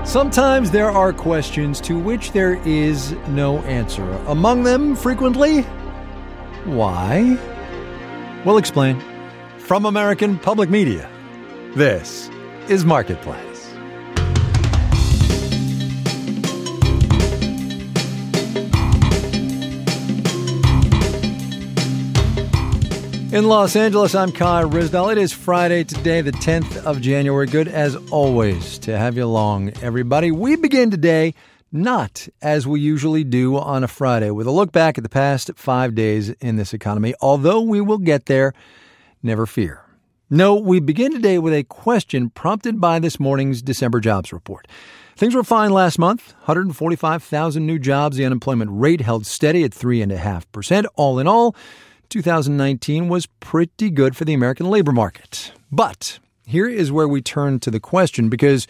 Sometimes there are questions to which there is no answer. Among them, frequently, why? We'll explain. From American Public Media, this is Marketplace. In Los Angeles, I'm Kai Ryssdal. It is Friday today, the 10th of January. Good as always to have you along, everybody. We begin today not as we usually do on a Friday, with a look back at the past 5 days in this economy. Although we will get there, never fear. No, we begin today with a question prompted by this morning's December jobs report. Things were fine last month. 145,000 new jobs. The unemployment rate held steady at 3.5%. All in all, 2019 was pretty good for the American labor market. But here is where we turn to the question, because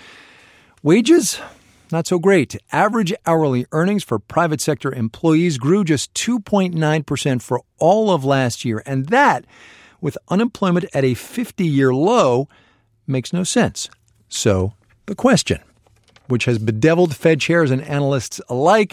wages, not so great. Average hourly earnings for private sector employees grew just 2.9% for all of last year. And that, with unemployment at a 50-year low, makes no sense. So the question, which has bedeviled Fed chairs and analysts alike,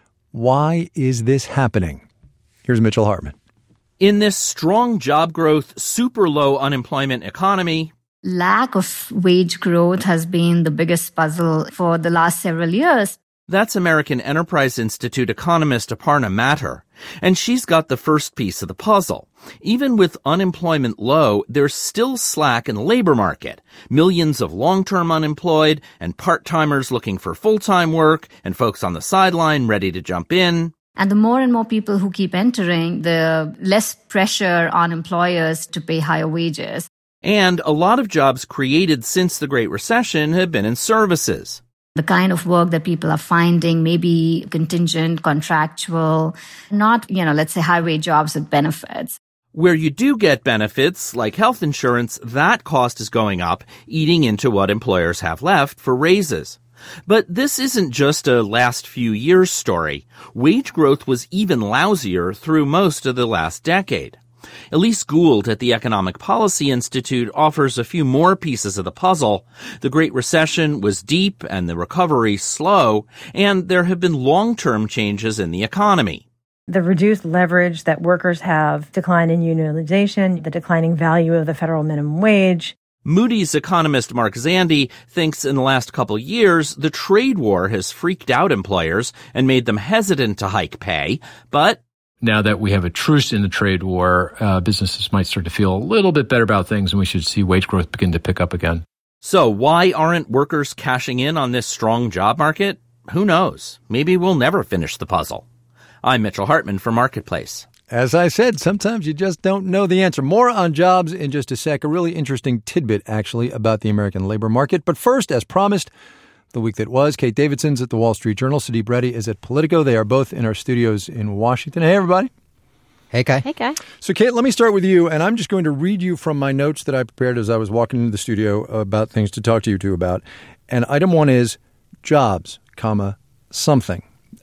why is this happening? Here's Mitchell Hartman. In this strong job growth, super low unemployment economy, lack of wage growth has been the biggest puzzle for the last several years. That's American Enterprise Institute economist Aparna Matter. And she's got the first piece of the puzzle. Even with unemployment low, there's still slack in the labor market. Millions of long-term unemployed and part-timers looking for full-time work and folks on the sideline ready to jump in. And the more and more people who keep entering, the less pressure on employers to pay higher wages. And a lot of jobs created since the Great Recession have been in services. The kind of work that people are finding may be contingent, contractual, not, let's say high-wage jobs with benefits. Where you do get benefits, like health insurance, that cost is going up, eating into what employers have left for raises. But this isn't just a last few years story. Wage growth was even lousier through most of the last decade. Elise Gould at the Economic Policy Institute offers a few more pieces of the puzzle. The Great Recession was deep and the recovery slow, and there have been long-term changes in the economy. The reduced leverage that workers have, decline in unionization, the declining value of the federal minimum wage. Moody's economist Mark Zandi thinks in the last couple years, the trade war has freaked out employers and made them hesitant to hike pay. But now that we have a truce in the trade war, businesses might start to feel a little bit better about things, and we should see wage growth begin to pick up again. So why aren't workers cashing in on this strong job market? Who knows? Maybe we'll never finish the puzzle. I'm Mitchell Hartman for Marketplace. As I said, sometimes you just don't know the answer. More on jobs in just a sec. A really interesting tidbit, actually, about the American labor market. But first, as promised, the week that was, Kate Davidson's at the Wall Street Journal. Sudeep Reddy is at Politico. They are both in our studios in Washington. Hey, everybody. Hey, Kai. Hey, Kai. So, Kate, let me start with you, and I'm just going to read you from my notes that I prepared as I was walking into the studio about things to talk to you two about. And item one is jobs, something.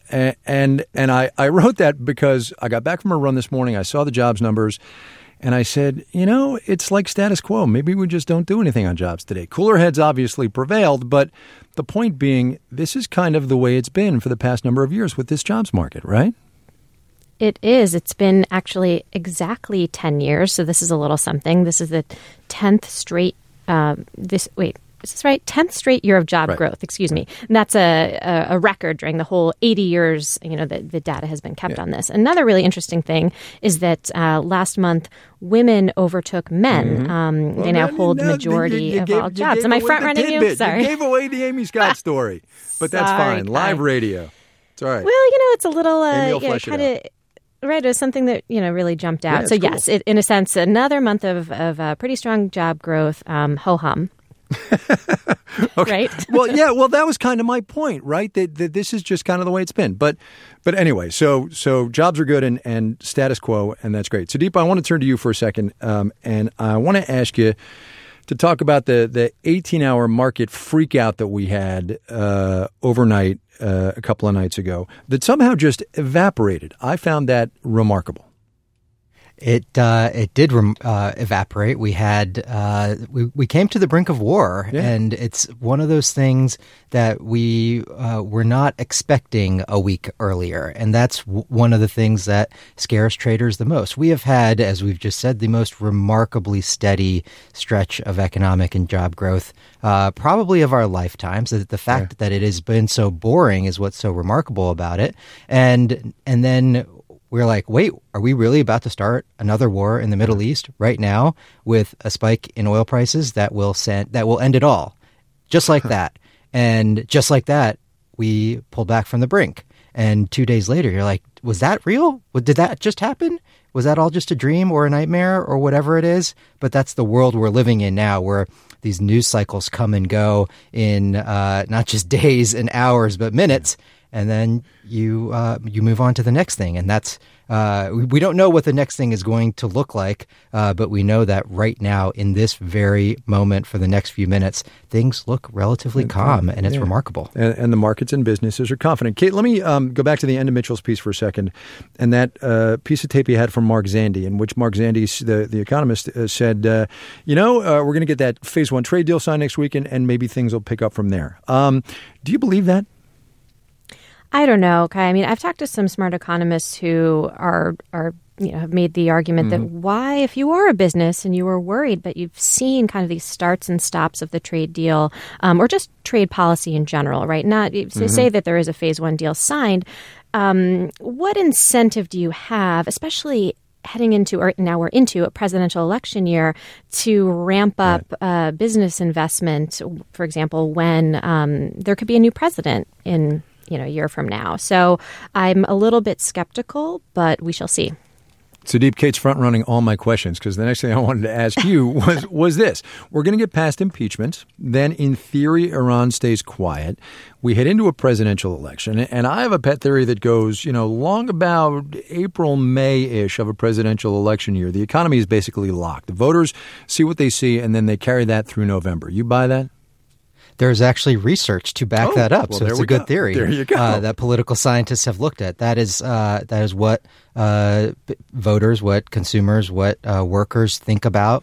And I wrote that because I got back from a run this morning. I saw the jobs numbers, and I said, it's like status quo. Maybe we just don't do anything on jobs today. Cooler heads obviously prevailed, but the point being, this is kind of the way it's been for the past number of years with this jobs market, right? It is. It's been actually exactly 10 years, so this is a little something. This is the 10th straight, is this right? 10th straight year of job growth, excuse me. And that's a record during the whole 80 years, that the data has been kept on this. Another really interesting thing is that last month, women overtook men. Mm-hmm. They now hold the majority of all jobs. Am I front-running you? Sorry. You gave away the Amy Scott story, but that's fine. Live radio. It's all right. Well, it's a little kind of... Right, it was something that, really jumped out. Yeah, so, cool. yes, in a sense, another month of pretty strong job growth, ho-hum. Okay. Right? Well, that was kind of my point, right? That this is just kind of the way it's been. But anyway, so jobs are good and status quo, and that's great. Sudeep, I want to turn to you for a second, and I want to ask you to talk about the 18-hour market freakout that we had overnight a couple of nights ago that somehow just evaporated. I found that remarkable. It did evaporate. We had we came to the brink of war, and it's one of those things that we were not expecting a week earlier, and that's one of the things that scares traders the most. We have had, as we've just said, the most remarkably steady stretch of economic and job growth probably of our lifetimes. The fact that it has been so boring is what's so remarkable about it, and then we're like, wait, are we really about to start another war in the Middle East right now with a spike in oil prices that will end it all? Just like that. And just like that, we pulled back from the brink. And 2 days later, you're like, was that real? Did that just happen? Was that all just a dream or a nightmare or whatever it is? But that's the world we're living in now, where these news cycles come and go in not just days and hours, but minutes. And then you move on to the next thing. And that's we don't know what the next thing is going to look like, but we know that right now, in this very moment, for the next few minutes, things look relatively calm, and it's remarkable. And the markets and businesses are confident. Kate, let me go back to the end of Mitchell's piece for a second, and that piece of tape he had from Mark Zandi, in which Mark Zandi, the economist, said, we're going to get that phase one trade deal signed next week, and maybe things will pick up from there. Do you believe that? I don't know, Kai. I mean, I've talked to some smart economists who are have made the argument that why, if you are a business and you were worried, but you've seen kind of these starts and stops of the trade deal, or just trade policy in general, right? Not to say that there is a phase one deal signed. What incentive do you have, especially heading into, or now we're into, a presidential election year, to ramp up business investment, for example, when there could be a new president in a year from now? So I'm a little bit skeptical, but we shall see. Sudeep, Kate's front-running all my questions, because the next thing I wanted to ask you was this. We're going to get past impeachment. Then, in theory, Iran stays quiet. We head into a presidential election. And I have a pet theory that goes, long about April, May-ish of a presidential election year. The economy is basically locked. The voters see what they see, and then they carry that through November. You buy that? There's actually research to back that up, so it's a good theory. There you go. That political scientists have looked at. That is what voters, what consumers, what workers think about.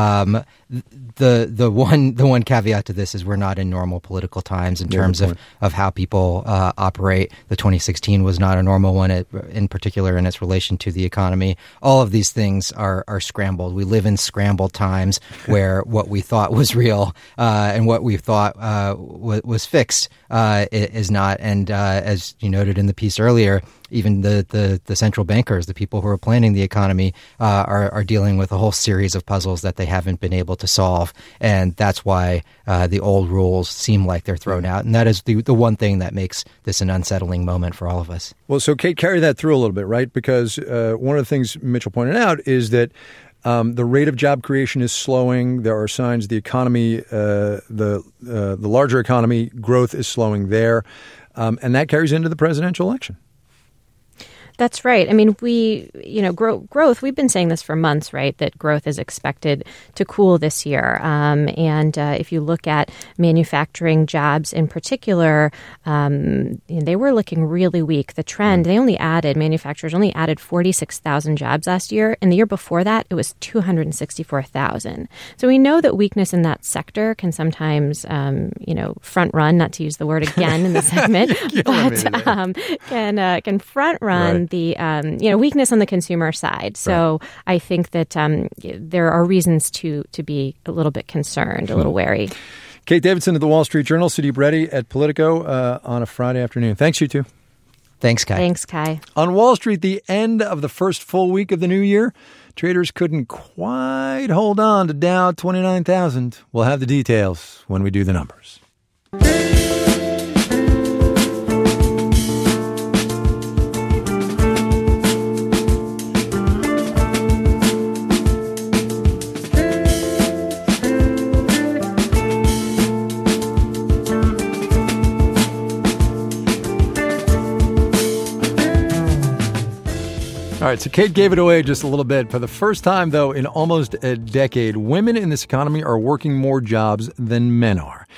The one caveat to this is we're not in normal political times in terms of how people operate. The 2016 was not a normal one, in particular in its relation to the economy. All of these things are scrambled. We live in scrambled times where what we thought was real and what we thought was fixed is not. And as you noted in the piece earlier, even the central bankers, the people who are planning the economy, are dealing with a whole series of puzzles that they haven't been able to solve. And that's why the old rules seem like they're thrown out. And that is the one thing that makes this an unsettling moment for all of us. Well, so Kate, carry that through a little bit, right? Because one of the things Mitchell pointed out is that the rate of job creation is slowing. There are signs the economy, the larger economy growth is slowing there. And that carries into the presidential election. That's right. I mean, growth, we've been saying this for months, right, that growth is expected to cool this year. And if you look at manufacturing jobs in particular, they were looking really weak. The trend, manufacturers only added 46,000 jobs last year. And the year before that, it was 264,000. So we know that weakness in that sector can sometimes, front run, not to use the word again in the segment, but can front run the weakness on the consumer side. So I think that there are reasons to be a little bit concerned, a little wary. Kate Davidson at the Wall Street Journal, Sudeep Reddy at Politico on a Friday afternoon. Thanks, you two. Thanks, Kai. Thanks, Kai. On Wall Street, the end of the first full week of the new year, traders couldn't quite hold on to Dow 29,000. We'll have the details when we do the numbers. All right, so Kate gave it away just a little bit. For the first time, though, in almost a decade, women in this economy are working more jobs than men are.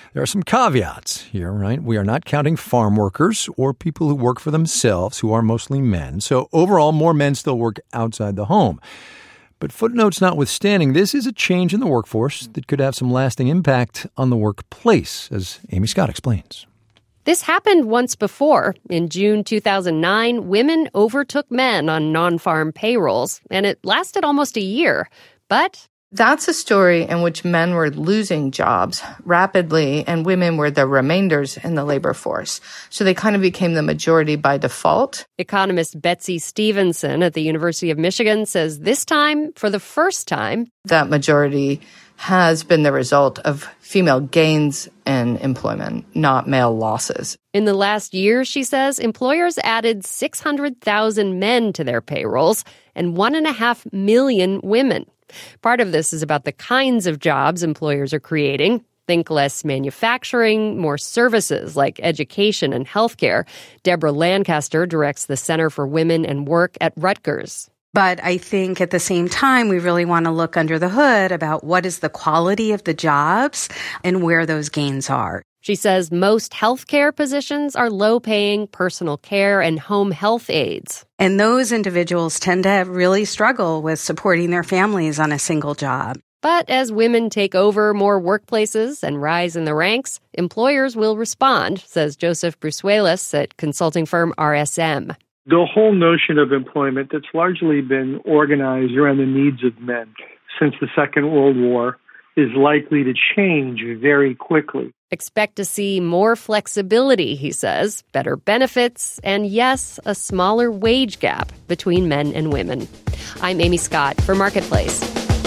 There are some caveats here, right? We are not counting farm workers or people who work for themselves, who are mostly men. So overall, more men still work outside the home. But footnotes notwithstanding, this is a change in the workforce that could have some lasting impact on the workplace, as Amy Scott explains. This happened once before. In June 2009, women overtook men on non-farm payrolls, and it lasted almost a year. But that's a story in which men were losing jobs rapidly and women were the remainders in the labor force. So they kind of became the majority by default. Economist Betsy Stevenson at the University of Michigan says this time, for the first time, that majority has been the result of female gains in employment, not male losses. In the last year, she says, employers added 600,000 men to their payrolls and 1.5 million women. Part of this is about the kinds of jobs employers are creating. Think less manufacturing, more services like education and healthcare. Deborah Lancaster directs the Center for Women and Work at Rutgers. But I think at the same time, we really want to look under the hood about what is the quality of the jobs and where those gains are. She says most healthcare positions are low-paying personal care and home health aides. And those individuals tend to really struggle with supporting their families on a single job. But as women take over more workplaces and rise in the ranks, employers will respond, says Joseph Brusuelas at consulting firm RSM. The whole notion of employment that's largely been organized around the needs of men since the Second World War is likely to change very quickly. Expect to see more flexibility, he says, better benefits, and yes, a smaller wage gap between men and women. I'm Amy Scott for Marketplace.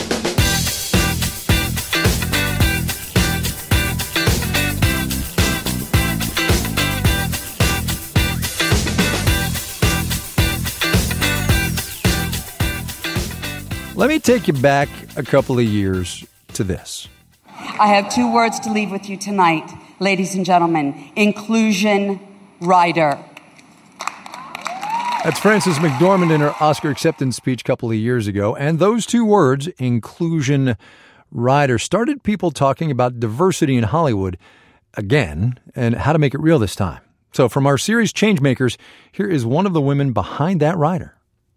Let me take you back a couple of years to this. I have 2 words to leave with you tonight, ladies and gentlemen. Inclusion rider. That's Frances McDormand in her Oscar acceptance speech a couple of years ago. And those 2 words, inclusion rider, started people talking about diversity in Hollywood again and how to make it real this time. So from our series Changemakers, here is one of the women behind that rider.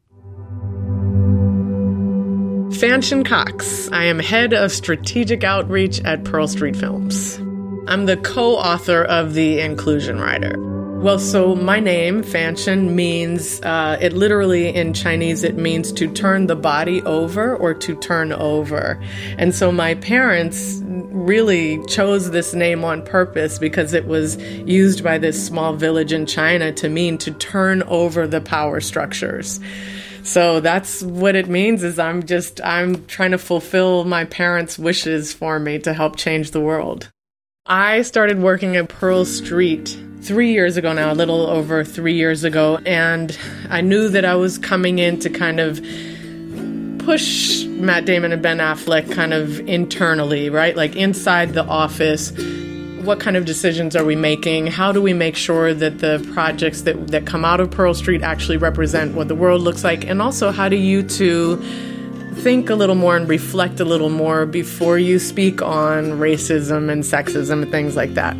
Fanchon Cox. I am head of strategic outreach at Pearl Street Films. I'm the co-author of the Inclusion Rider. Well, so my name, Fanchon, means, it literally in Chinese, it means to turn the body over or to turn over. And so my parents really chose this name on purpose because it was used by this small village in China to mean to turn over the power structures. So that's what it means is I'm trying to fulfill my parents' wishes for me to help change the world. I started working at Pearl Street 3 years ago now, a little over 3 years ago, and I knew that I was coming in to kind of push Matt Damon and Ben Affleck kind of internally, right? Like inside the office. What kind of decisions are we making? How do we make sure that the projects that come out of Pearl Street actually represent what the world looks like? And also, how do you two think a little more and reflect a little more before you speak on racism and sexism and things like that?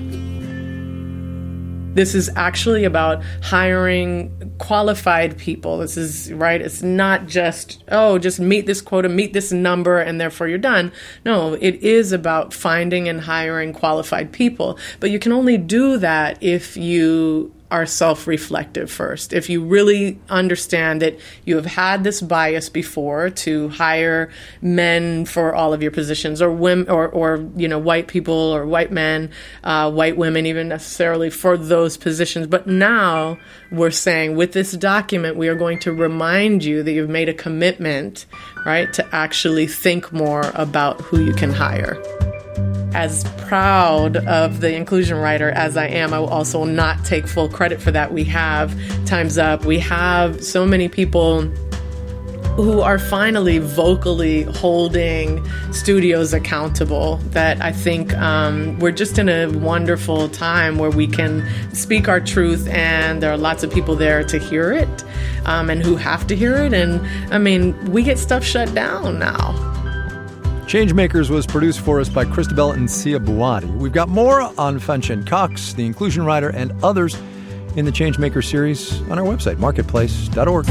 This is actually about hiring qualified people. This is, right, it's not just, just meet this quota, meet this number, and therefore you're done. No, it is about finding and hiring qualified people. But you can only do that if you are self-reflective first. If you really understand that you have had this bias before to hire men for all of your positions, or women, or white people or white men, white women even necessarily for those positions. But now we're saying with this document, we are going to remind you that you've made a commitment, right, to actually think more about who you can hire. As proud of the Inclusion Rider as I am, I will also not take full credit for that. We have Time's Up. We have so many people who are finally vocally holding studios accountable that I think we're just in a wonderful time where we can speak our truth, and there are lots of people there to hear it and who have to hear it. And I mean, we get stuff shut down now. Changemakers was produced for us by Christabel and Sia Buati. We've got more on Fan-Shin Cox, The Inclusion Rider, and others in the Changemaker series on our website, marketplace.org.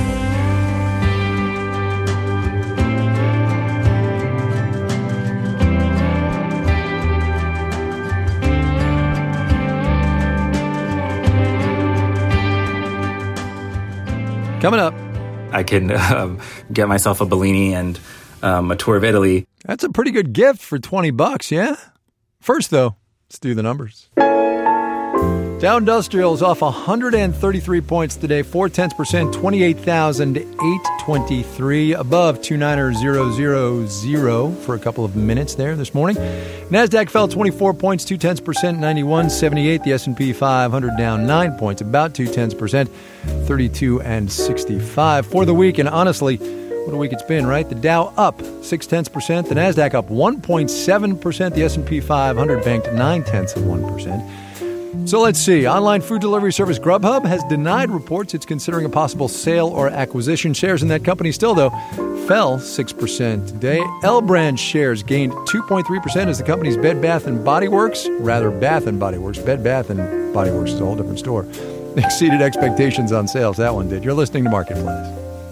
Coming up, I can get myself a Bellini and a tour of Italy. That's a pretty good gift for $20, yeah? First, though, let's do the numbers. Dow Industrial is off 133 points today, 0.4%, 28,823, above 29000 for a couple of minutes there this morning. NASDAQ fell 24 points, 0.2%, 91.78. The S&P 500 down 9 points, about 0.2%, 32.65 for the week. And honestly, what a week it's been, right? The Dow up 0.6%, the NASDAQ up 1.7%, the S&P 500 banked 0.9%. So let's see. Online food delivery service Grubhub has denied reports it's considering a possible sale or acquisition. Shares in that company still, though, fell 6% today. L-Branch shares gained 2.3% as the company's Bed Bath & Body Works, rather Bath & Body Works, Bed Bath & Body Works is a whole different store, exceeded expectations on sales. That one did. You're listening to Marketplace.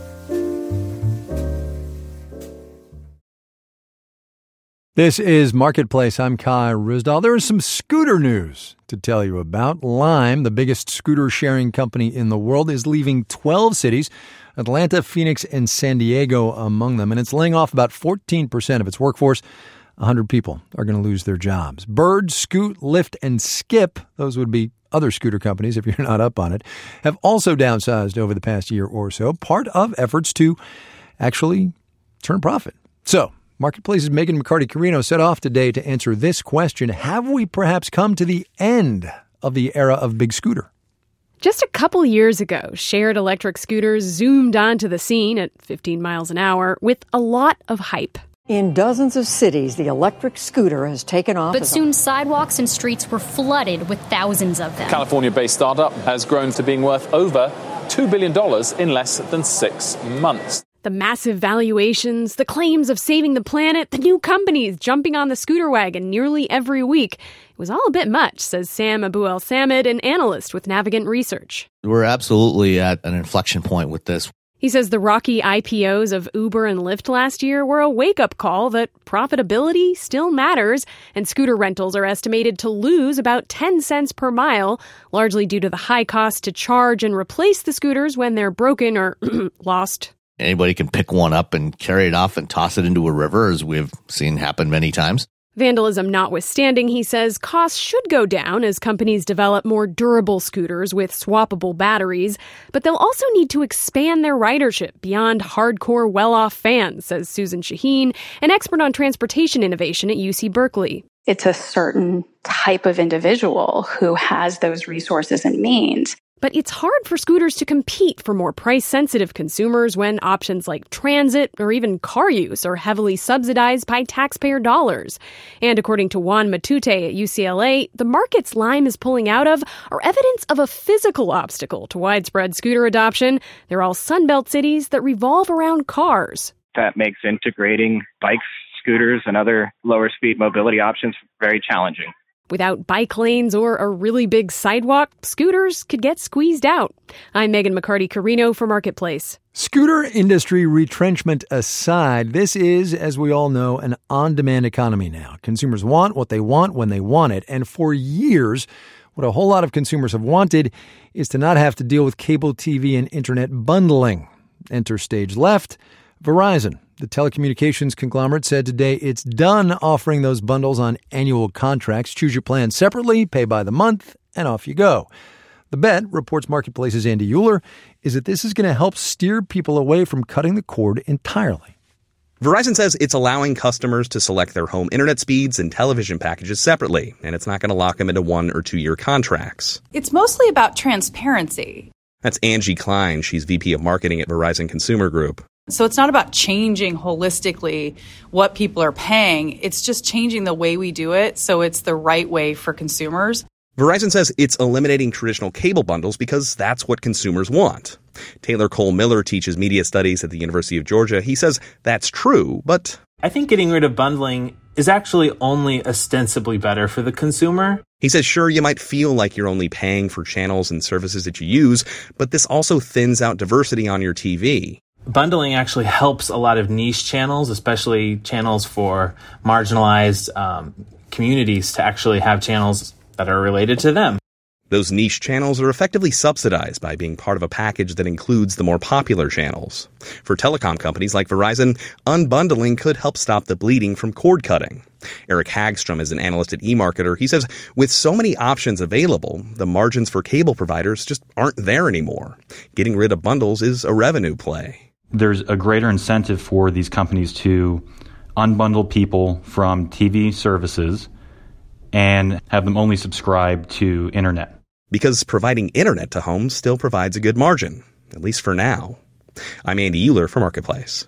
This is Marketplace. I'm Kai Ryssdal. There is some scooter news to tell you about. Lime, the biggest scooter sharing company in the world, is leaving 12 cities, Atlanta, Phoenix, and San Diego among them, and it's laying off about 14% of its workforce. 100 people are going to lose their jobs. Bird, Scoot, Lyft, and Skip, those would be other scooter companies if you're not up on it, have also downsized over the past year or so, part of efforts to actually turn a profit. So, Marketplace's Megan McCarty-Carino set off today to answer this question. Have we perhaps come to the end of the era of big scooter? Just a couple years ago, shared electric scooters zoomed onto the scene at 15 miles an hour with a lot of hype. In dozens of cities, the electric scooter has taken off. But soon sidewalks and streets were flooded with thousands of them. California-based startup has grown to being worth over $2 billion in less than 6 months. The massive valuations, the claims of saving the planet, the new companies jumping on the scooter wagon nearly every week. It was all a bit much, says Sam Abu-El-Samad, an analyst with Navigant Research. We're absolutely at an inflection point with this. He says the rocky IPOs of Uber and Lyft last year were a wake-up call that profitability still matters, and scooter rentals are estimated to lose about 10 cents per mile, largely due to the high cost to charge and replace the scooters when they're broken or lost. Anybody can pick one up and carry it off and toss it into a river, as we've seen happen many times. Vandalism notwithstanding, he says costs should go down as companies develop more durable scooters with swappable batteries, but they'll also need to expand their ridership beyond hardcore well-off fans, says Susan Shaheen, an expert on transportation innovation at UC Berkeley. It's a certain type of individual who has those resources and means. But it's hard for scooters to compete for more price-sensitive consumers when options like transit or even car use are heavily subsidized by taxpayer dollars. And according to Juan Matute at UCLA, the markets Lime is pulling out of are evidence of a physical obstacle to widespread scooter adoption. They're all Sunbelt cities that revolve around cars. That makes integrating bikes, scooters, and other lower-speed mobility options very challenging. Without bike lanes or a really big sidewalk, scooters could get squeezed out. I'm Megan McCarty-Carino for Marketplace. Scooter industry retrenchment aside, this is, as we all know, an on-demand economy now. Consumers want what they want when they want it. And for years, what a whole lot of consumers have wanted is to not have to deal with cable TV and internet bundling. Enter stage left, Verizon. The telecommunications conglomerate said today it's done offering those bundles on annual contracts. Choose your plan separately, pay by the month, and off you go. The bet, reports Marketplace's Andy Euler, is that this is going to help steer people away from cutting the cord entirely. Verizon says it's allowing customers to select their home internet speeds and television packages separately, and it's not going to lock them into 1 or 2 year contracts. It's mostly about transparency. That's Angie Klein. She's VP of Marketing at Verizon Consumer Group. So it's not about changing holistically what people are paying. It's just changing the way we do it so it's the right way for consumers. Verizon says it's eliminating traditional cable bundles because that's what consumers want. Taylor Cole Miller teaches media studies at the University of Georgia. He says that's true, but I think getting rid of bundling is actually only ostensibly better for the consumer. He says, sure, you might feel like you're only paying for channels and services that you use, but this also thins out diversity on your TV. Bundling actually helps a lot of niche channels, especially channels for marginalized communities, to actually have channels that are related to them. Those niche channels are effectively subsidized by being part of a package that includes the more popular channels. For telecom companies like Verizon, unbundling could help stop the bleeding from cord cutting. Eric Hagstrom is an analyst at eMarketer. He says, with so many options available, the margins for cable providers just aren't there anymore. Getting rid of bundles is a revenue play. There's a greater incentive for these companies to unbundle people from TV services and have them only subscribe to internet. Because providing internet to homes still provides a good margin, at least for now. I'm Andy Euler for Marketplace.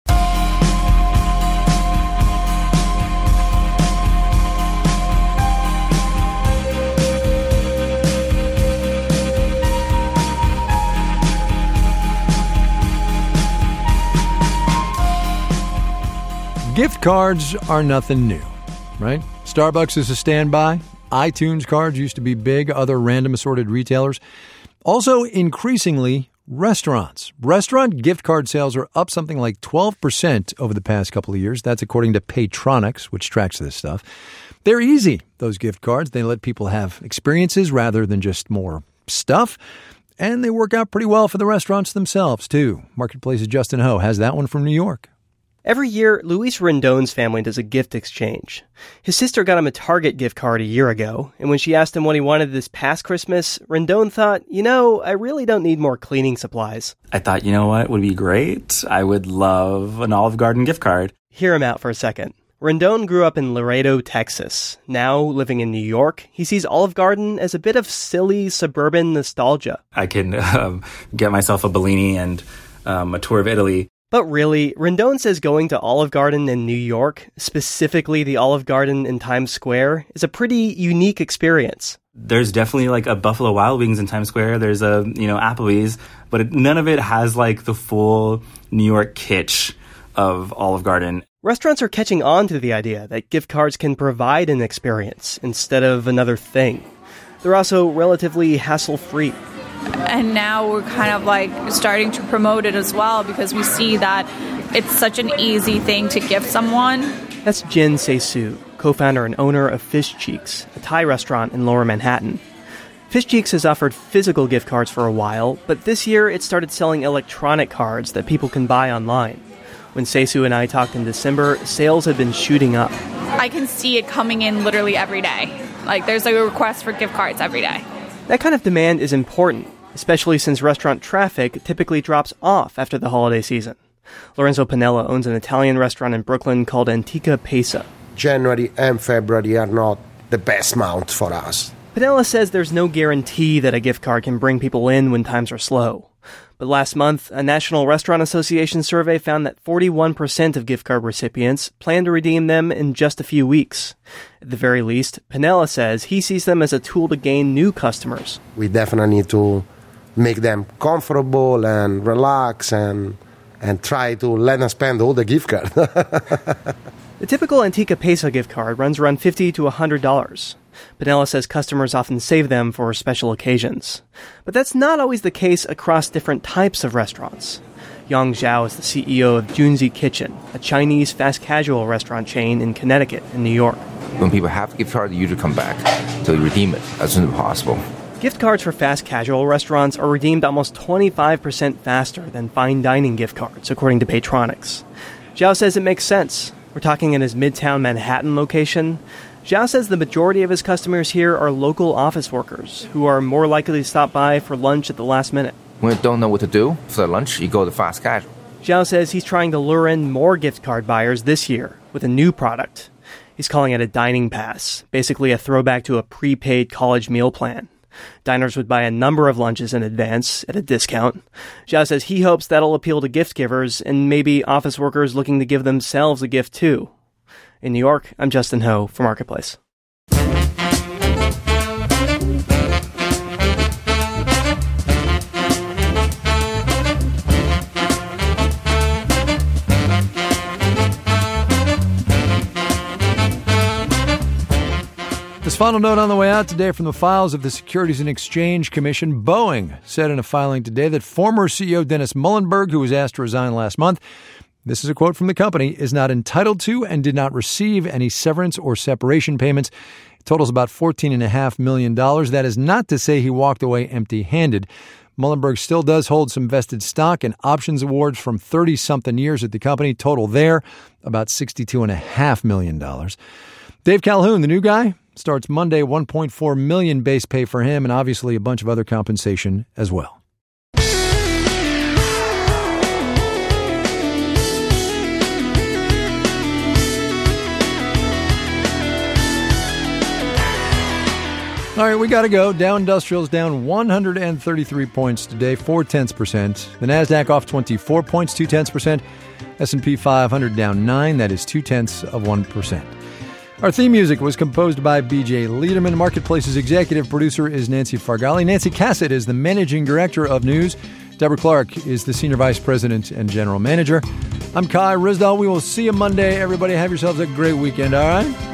Gift cards are nothing new, right? Starbucks is a standby. iTunes cards used to be big, other random assorted retailers. Also, increasingly, restaurants. Restaurant gift card sales are up something like 12% over the past couple of years. That's according to Paytronics, which tracks this stuff. They're easy, those gift cards. They let people have experiences rather than just more stuff. And they work out pretty well for the restaurants themselves, too. Marketplace's Justin Ho has that one from New York. Every year, Luis Rendon's family does a gift exchange. His sister got him a Target gift card a year ago, and when she asked him what he wanted this past Christmas, Rendon thought, I really don't need more cleaning supplies. I thought, you know what would be great? I would love an Olive Garden gift card. Hear him out for a second. Rendon grew up in Laredo, Texas. Now, living in New York, he sees Olive Garden as a bit of silly suburban nostalgia. I can get myself a Bellini and a tour of Italy. But really, Rendon says going to Olive Garden in New York, specifically the Olive Garden in Times Square, is a pretty unique experience. There's definitely like a Buffalo Wild Wings in Times Square. There's a, Applebee's, but none of it has like the full New York kitsch of Olive Garden. Restaurants are catching on to the idea that gift cards can provide an experience instead of another thing. They're also relatively hassle-free. And now we're kind of like starting to promote it as well because we see that it's such an easy thing to gift someone. That's Jin Se-Su, co-founder and owner of Fish Cheeks, a Thai restaurant in Lower Manhattan. Fish Cheeks has offered physical gift cards for a while, but this year it started selling electronic cards that people can buy online. When Se-Su and I talked in December, sales had been shooting up. I can see it coming in literally every day. Like there's a request for gift cards every day. That kind of demand is important, especially since restaurant traffic typically drops off after the holiday season. Lorenzo Pinella owns an Italian restaurant in Brooklyn called Antica Pesa. January and February are not the best months for us. Pinella says there's no guarantee that a gift card can bring people in when times are slow. But last month, a National Restaurant Association survey found that 41% of gift card recipients plan to redeem them in just a few weeks. At the very least, Pinella says he sees them as a tool to gain new customers. We definitely need to make them comfortable and relax and try to let them spend all the gift cards. The typical Antica Pesa gift card runs around $50 to $100. Pinella says customers often save them for special occasions. But that's not always the case across different types of restaurants. Yang Zhao is the CEO of Junzi Kitchen, a Chinese fast-casual restaurant chain in Connecticut and New York. When people have a gift card, they usually come back to redeem it as soon as possible. Gift cards for fast-casual restaurants are redeemed almost 25% faster than fine dining gift cards, according to Paytronics. Zhao says it makes sense. We're talking in his Midtown Manhattan location. Zhao says the majority of his customers here are local office workers who are more likely to stop by for lunch at the last minute. When you don't know what to do for lunch, you go to fast casual. Zhao says he's trying to lure in more gift card buyers this year with a new product. He's calling it a dining pass, basically a throwback to a prepaid college meal plan. Diners would buy a number of lunches in advance at a discount. Zhao says he hopes that'll appeal to gift givers and maybe office workers looking to give themselves a gift too. In New York, I'm Justin Ho for Marketplace. This final note on the way out today from the files of the Securities and Exchange Commission. Boeing said in a filing today that former CEO Dennis Muilenburg, who was asked to resign last month, this is a quote from the company, is not entitled to and did not receive any severance or separation payments. It totals about $14.5 million. That is not to say he walked away empty-handed. Muilenburg still does hold some vested stock and options awards from 30-something years at the company. Total there, about $62.5 million. Dave Calhoun, the new guy, starts Monday, $1.4 million base pay for him, and obviously a bunch of other compensation as well. All right, we got to go. Dow Industrials down 133 points today, 0.4%. The NASDAQ off 24 points, 0.2%. S&P 500 down 9, that is 0.2%. Our theme music was composed by B.J. Liederman. Marketplace's executive producer is Nancy Fargali. Nancy Cassett is the managing director of news. Deborah Clark is the senior vice president and general manager. I'm Kai Ryssdal. We will see you Monday. Everybody have yourselves a great weekend, all right?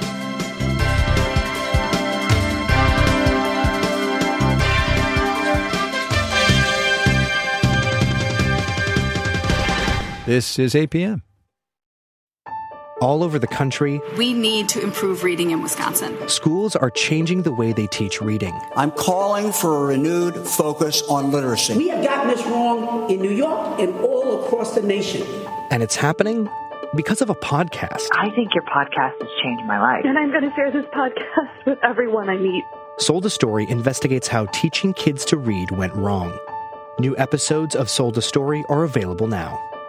This is APM. All over the country, we need to improve reading in Wisconsin. Schools are changing the way they teach reading. I'm calling for a renewed focus on literacy. We have gotten this wrong in New York and all across the nation. And it's happening because of a podcast. I think your podcast has changed my life. And I'm going to share this podcast with everyone I meet. Sold a Story investigates how teaching kids to read went wrong. New episodes of Sold a Story are available now.